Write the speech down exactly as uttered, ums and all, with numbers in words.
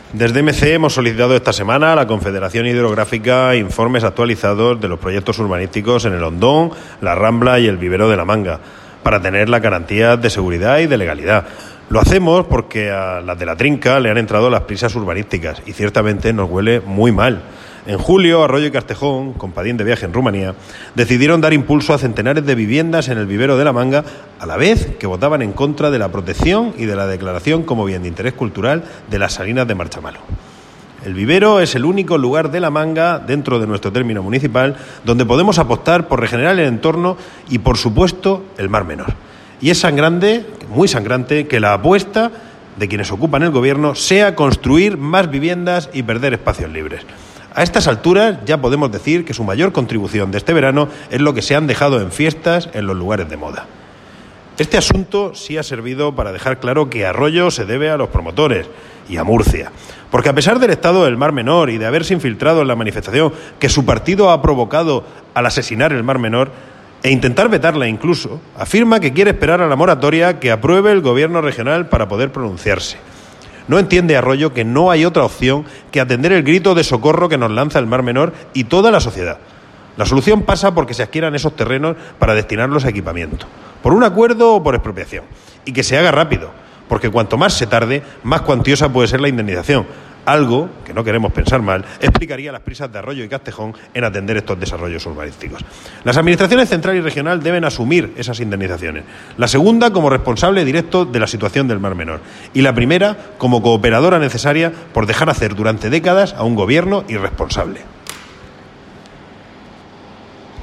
Desde M C hemos solicitado esta semana a la Confederación Hidrográfica informes actualizados de los proyectos urbanísticos en el Hondón, la Rambla y el Vivero de la Manga, para tener la garantía de seguridad y de legalidad. Lo hacemos porque a las de la Trinca le han entrado las prisas urbanísticas y ciertamente nos huele muy mal. En julio, Arroyo y Castejón, compadín de viaje en Rumanía, decidieron dar impulso a centenares de viviendas en el Vivero de la Manga, a la vez que votaban en contra de la protección y de la declaración como bien de interés cultural de las salinas de Marchamalo. El vivero es el único lugar de la Manga, dentro de nuestro término municipal, donde podemos apostar por regenerar el entorno y, por supuesto, el Mar Menor. Y es sangrante, muy sangrante, que la apuesta de quienes ocupan el gobierno sea construir más viviendas y perder espacios libres. A estas alturas ya podemos decir que su mayor contribución de este verano es lo que se han dejado en fiestas en los lugares de moda. Este asunto sí ha servido para dejar claro que Arroyo se debe a los promotores y a Murcia, porque a pesar del estado del Mar Menor y de haberse infiltrado en la manifestación que su partido ha provocado al asesinar el Mar Menor e intentar vetarla incluso, afirma que quiere esperar a la moratoria que apruebe el gobierno regional para poder pronunciarse. No entiende Arroyo que no hay otra opción que atender el grito de socorro que nos lanza el Mar Menor y toda la sociedad. La solución pasa porque se adquieran esos terrenos para destinarlos a equipamiento, por un acuerdo o por expropiación, y que se haga rápido, porque cuanto más se tarde, más cuantiosa puede ser la indemnización. Algo, que no queremos pensar mal, explicaría las prisas de Arroyo y Castejón en atender estos desarrollos urbanísticos. Las administraciones central y regional deben asumir esas indemnizaciones. La segunda como responsable directo de la situación del Mar Menor. Y la primera como cooperadora necesaria por dejar hacer durante décadas a un gobierno irresponsable.